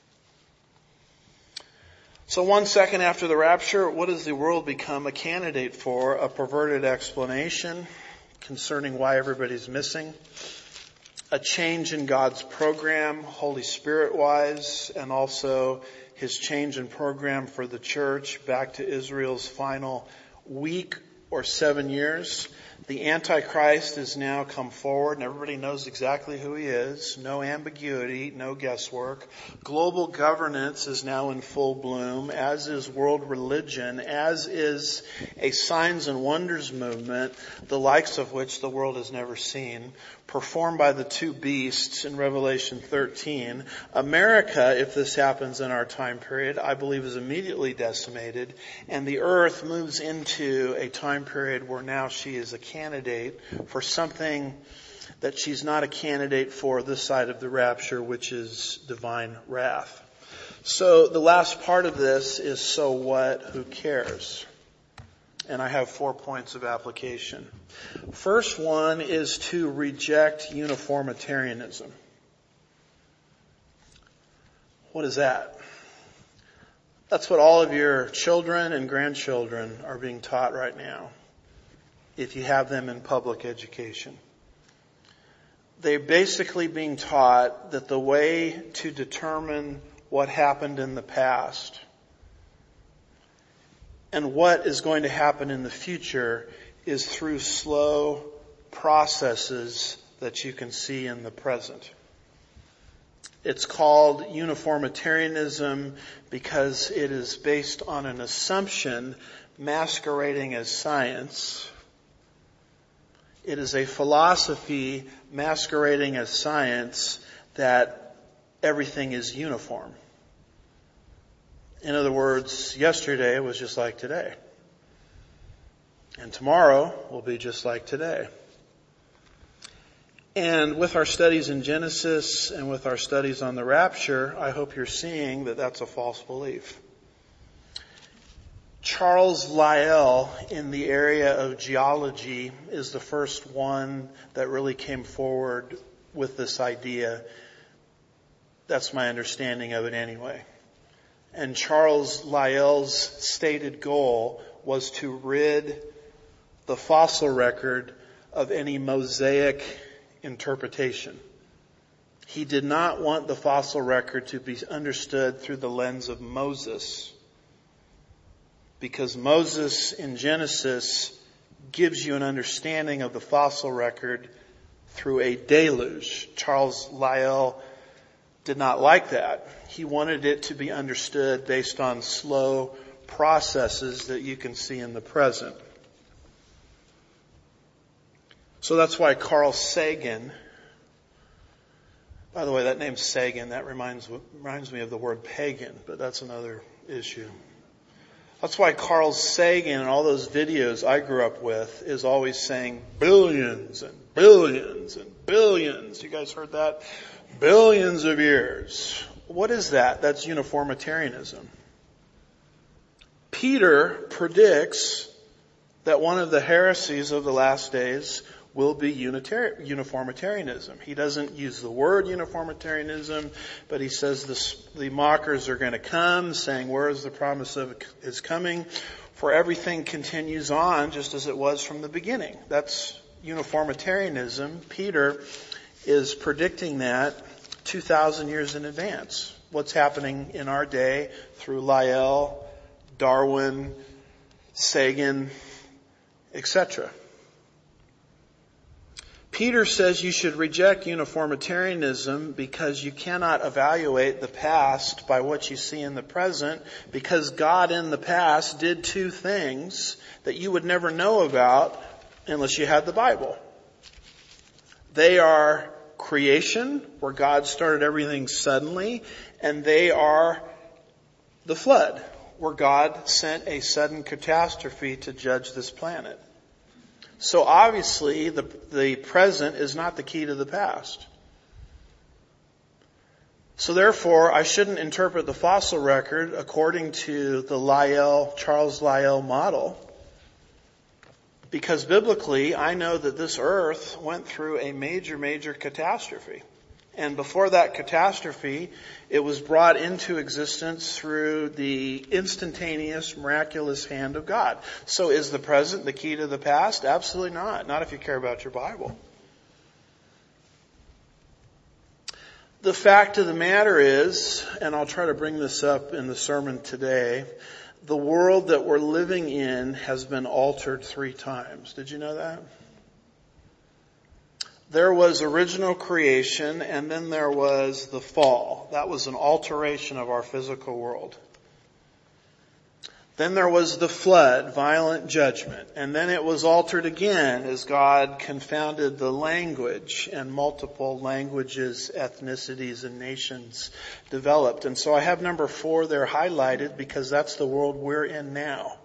So 1 second after the rapture, what does the world become a candidate for? A perverted explanation concerning why everybody's missing. A change in God's program, Holy Spirit-wise, and also His change in program for the church back to Israel's final week or 7 years. The Antichrist has now come forward and everybody knows exactly who he is. No ambiguity, no guesswork. Global governance is now in full bloom, as is world religion, as is a signs and wonders movement, the likes of which the world has never seen, performed by the 2 beasts in Revelation 13. America, if this happens in our time period, I believe is immediately decimated, and the earth moves into a time period where now she is a candidate for something that she's not a candidate for this side of the rapture, which is divine wrath. So the last part of this is, so what? Who cares? And I have 4 points of application. First one is to reject uniformitarianism. What is that? That's what all of your children and grandchildren are being taught right now, if you have them in public education. They're basically being taught that the way to determine what happened in the past and what is going to happen in the future is through slow processes that you can see in the present. It's called uniformitarianism because it is based on an assumption masquerading as science. It is a philosophy masquerading as science that everything is uniform. In other words, yesterday was just like today. And tomorrow will be just like today. And with our studies in Genesis and with our studies on the rapture, I hope you're seeing that that's a false belief. Charles Lyell in the area of geology is the first one that really came forward with this idea. That's my understanding of it anyway. And Charles Lyell's stated goal was to rid the fossil record of any Mosaic interpretation. He did not want the fossil record to be understood through the lens of Moses, because Moses in Genesis gives you an understanding of the fossil record through a deluge. Charles Lyell did not like that. He wanted it to be understood based on slow processes that you can see in the present. So that's why Carl Sagan, by the way, that name Sagan, that reminds me of the word pagan, but that's another issue. That's why Carl Sagan and all those videos I grew up with is always saying billions and billions and billions. You guys heard that? Billions of years. What is that? That's uniformitarianism. Peter predicts that one of the heresies of the last days will be uniformitarianism. He doesn't use the word uniformitarianism, but he says the mockers are going to come, saying, where is the promise of his coming? For everything continues on just as it was from the beginning. That's uniformitarianism. Peter is predicting that 2,000 years in advance. What's happening in our day through Lyell, Darwin, Sagan, etc. Peter says you should reject uniformitarianism because you cannot evaluate the past by what you see in the present, because God in the past did two things that you would never know about unless you had the Bible. They are creation, where God started everything suddenly, and they are the flood, where God sent a sudden catastrophe to judge this planet. So obviously the present is not the key to the past. So therefore, I shouldn't interpret the fossil record according to the Charles Lyell model. Because biblically, I know that this earth went through a major, major catastrophe. And before that catastrophe, it was brought into existence through the instantaneous, miraculous hand of God. So is the present the key to the past? Absolutely not. Not if you care about your Bible. The fact of the matter is, and I'll try to bring this up in the sermon today, the world that we're living in has been altered 3 times. Did you know that? There was original creation, and then there was the fall. That was an alteration of our physical world. Then there was the flood, violent judgment. And then it was altered again as God confounded the language, and multiple languages, ethnicities, and nations developed. And so I have number 4 there highlighted because that's the world we're in now.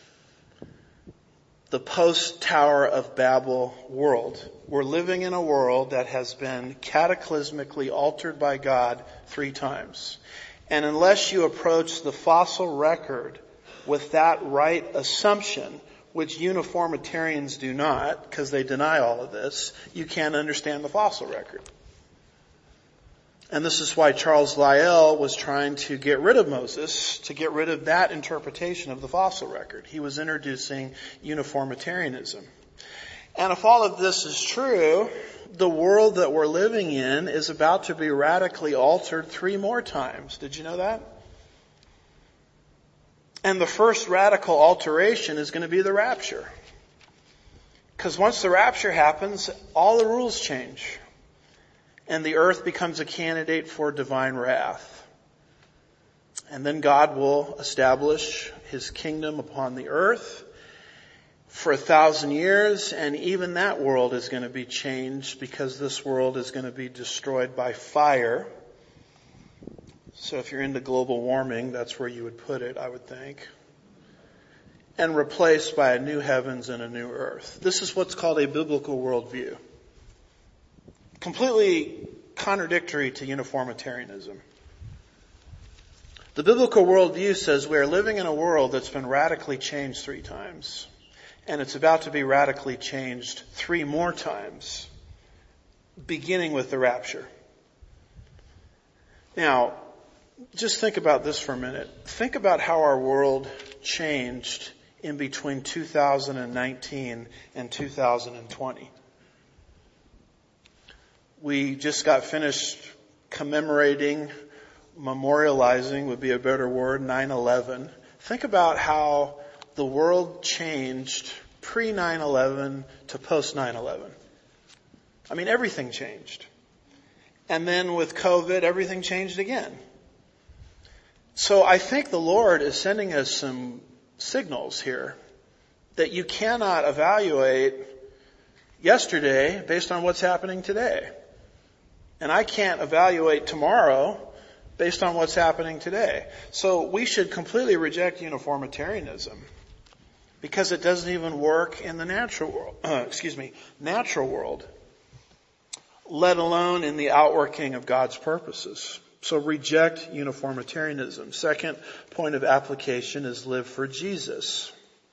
The post-Tower of Babel world. We're living in a world that has been cataclysmically altered by God 3 times. And unless you approach the fossil record with that right assumption, which uniformitarians do not, because they deny all of this, you can't understand the fossil record. And this is why Charles Lyell was trying to get rid of Moses, to get rid of that interpretation of the fossil record. He was introducing uniformitarianism. And if all of this is true, the world that we're living in is about to be radically altered 3 more times. Did you know that? And the first radical alteration is going to be the rapture. Because once the rapture happens, all the rules change. And the earth becomes a candidate for divine wrath. And then God will establish his kingdom upon the earth for 1,000 years. And even that world is going to be changed because this world is going to be destroyed by fire. So if you're into global warming, that's where you would put it, I would think. And replaced by a new heavens and a new earth. This is what's called a biblical worldview. Completely contradictory to uniformitarianism. The biblical worldview says we are living in a world that's been radically changed 3 times. And it's about to be radically changed 3 more times, beginning with the rapture. Now, just think about this for a minute. Think about how our world changed in between 2019 and 2020. We just got finished commemorating, memorializing would be a better word, 9/11. Think about how the world changed pre-9/11 to post-9/11. I mean, everything changed. And then with COVID, everything changed again. So I think the Lord is sending us some signals here that you cannot evaluate yesterday based on what's happening today. And I can't evaluate tomorrow based on what's happening today. So we should completely reject uniformitarianism because it doesn't even work in the natural world, let alone in the outworking of God's purposes. So reject uniformitarianism. Second point of application is live for Jesus.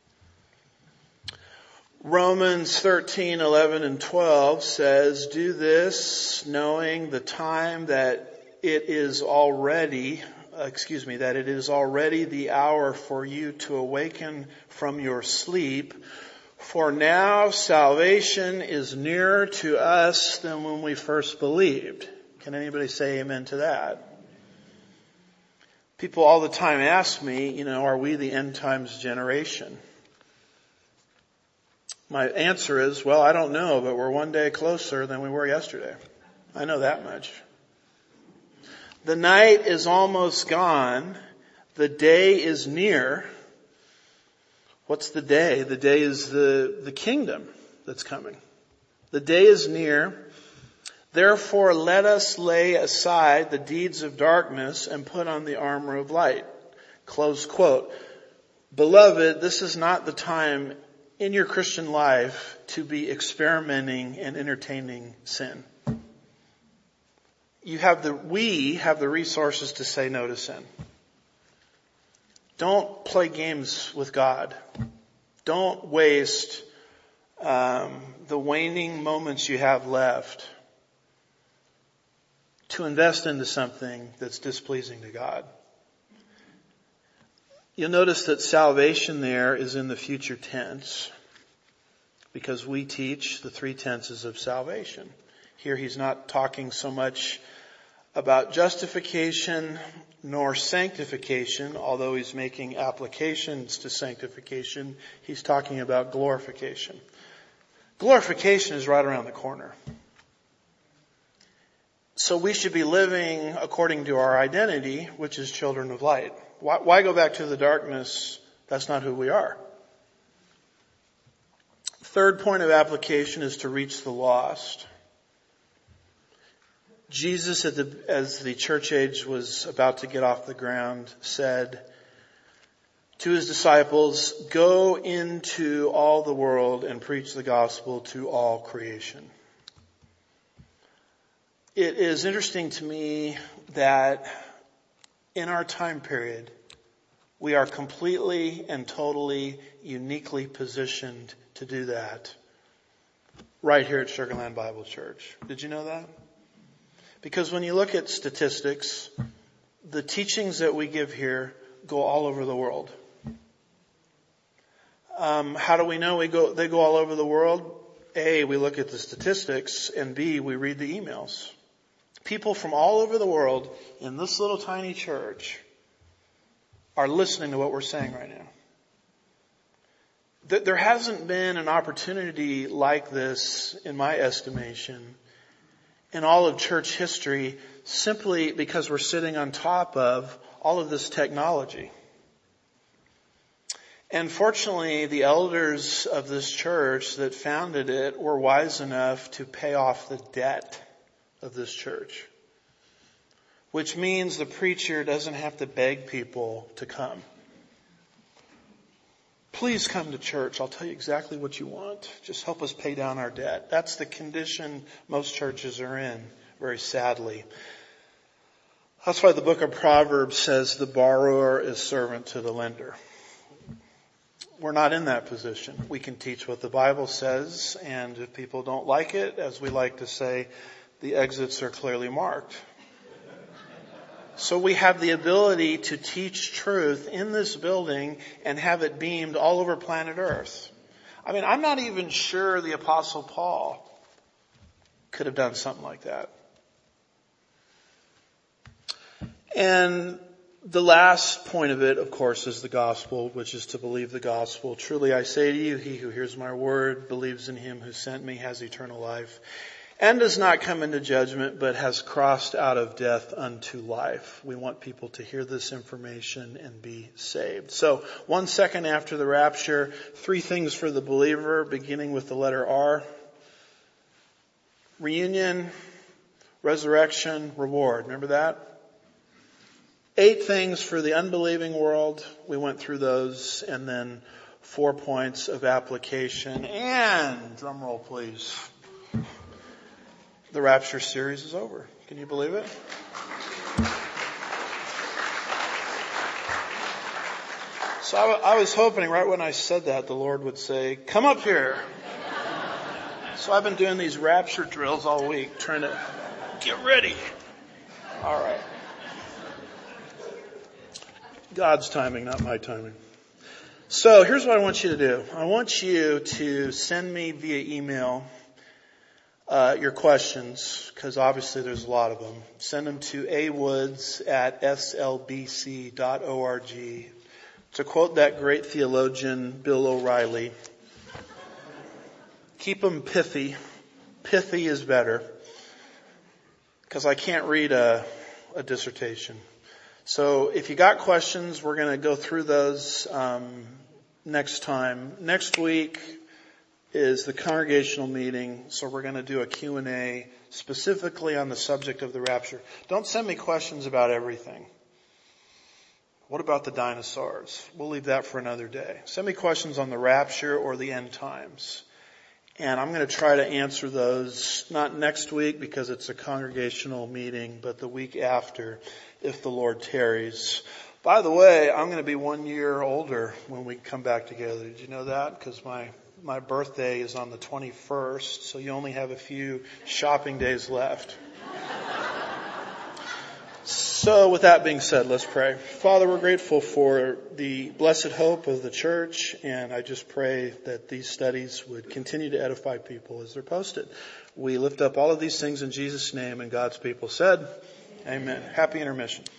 Romans 13, 11, and 12 says, do this knowing the time that it is already the hour for you to awaken from your sleep. For now salvation is nearer to us than when we first believed. Can anybody say amen to that? People all the time ask me, are we the end times generation? My answer is, well, I don't know, but we're one day closer than we were yesterday. I know that much. The night is almost gone. The day is near. What's the day? The day is the kingdom that's coming. The day is near. Therefore, let us lay aside the deeds of darkness and put on the armor of light. Close quote. Beloved, this is not the time in your Christian life to be experimenting and entertaining sin. We have the resources to say no to sin. Don't play games with God. Don't waste the waning moments you have left to invest into something that's displeasing to God. You'll notice that salvation there is in the future tense because we teach the 3 tenses of salvation. Here he's not talking so much about justification nor sanctification, although he's making applications to sanctification. He's talking about glorification. Glorification is right around the corner. So we should be living according to our identity, which is children of light. Why go back to the darkness? That's not who we are. Third point of application is to reach the lost. Jesus, as the church age was about to get off the ground, said to his disciples, go into all the world and preach the gospel to all creation. It is interesting to me that in our time period, we are completely and totally uniquely positioned to do that right here at Sugar Land Bible Church. Did you know that? Because when you look at statistics, the teachings that we give here go all over the world. How do we know they go all over the world? A, we look at the statistics, and B, we read the emails. People from all over the world in this little tiny church are listening to what we're saying right now. There hasn't been an opportunity like this, in my estimation, in all of church history, simply because we're sitting on top of all of this technology. And fortunately, the elders of this church that founded it were wise enough to pay off the debt of this church, which means the preacher doesn't have to beg people to come. Please come to church. I'll tell you exactly what you want. Just help us pay down our debt. That's the condition most churches are in, very sadly. That's why the book of Proverbs says the borrower is servant to the lender. We're not in that position. We can teach what the Bible says, and if people don't like it, as we like to say, the exits are clearly marked. So we have the ability to teach truth in this building and have it beamed all over planet Earth. I mean, I'm not even sure the Apostle Paul could have done something like that. And the last point of it, of course, is the gospel, which is to believe the gospel. Truly I say to you, he who hears my word, believes in him who sent me, has eternal life, and does not come into judgment, but has crossed out of death unto life. We want people to hear this information and be saved. So 1 second after the rapture, 3 things for the believer, beginning with the letter R. Reunion, resurrection, reward. Remember that? 8 things for the unbelieving world. We went through those. And then 4 points of application. And, drum roll please, the rapture series is over. Can you believe it? So I was hoping right when I said that, the Lord would say, come up here. So I've been doing these rapture drills all week, trying to get ready. All right. God's timing, not my timing. So here's what I want you to do. I want you to send me via email your questions, because obviously there's a lot of them. Send them to awoods@slbc.org. To quote that great theologian, Bill O'Reilly, keep them pithy. Pithy is better, because I can't read a dissertation. So if you got questions, we're going to go through those next time. Next week is the congregational meeting, so we're going to do a Q&A specifically on the subject of the rapture. Don't send me questions about everything. What about the dinosaurs? We'll leave that for another day. Send me questions on the rapture or the end times. And I'm going to try to answer those, not next week because it's a congregational meeting, but the week after, if the Lord tarries. By the way, I'm going to be 1 year older when we come back together. Did you know that? Because my birthday is on the 21st, so you only have a few shopping days left. So with that being said, let's pray. Father, we're grateful for the blessed hope of the church, and I just pray that these studies would continue to edify people as they're posted. We lift up all of these things in Jesus' name, and God's people said, amen. Happy intermission.